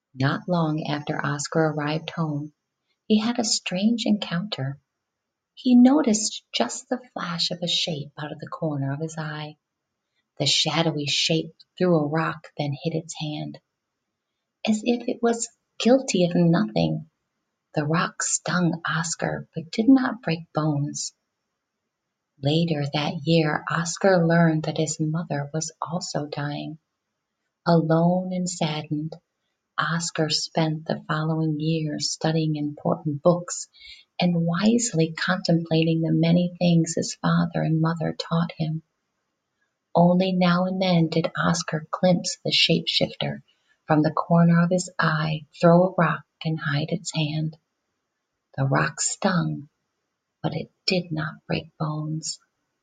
Not long after Oscar arrived home, he had a strange encounter. He noticed just the flash of a shape out of the corner of his eye. The shadowy shape threw a rock, then hid its hand, as if it was guilty of nothing. The rock stung Oscar, but did not break bones. Later that year, Oscar learned that his mother was also dying. Alone and saddened, Oscar spent the following years studying important books and wisely contemplating the many things his father and mother taught him. Only now and then did Oscar glimpse the shapeshifter from the corner of his eye throw a rock and hide its hand. The rock stung, but it did not break bones.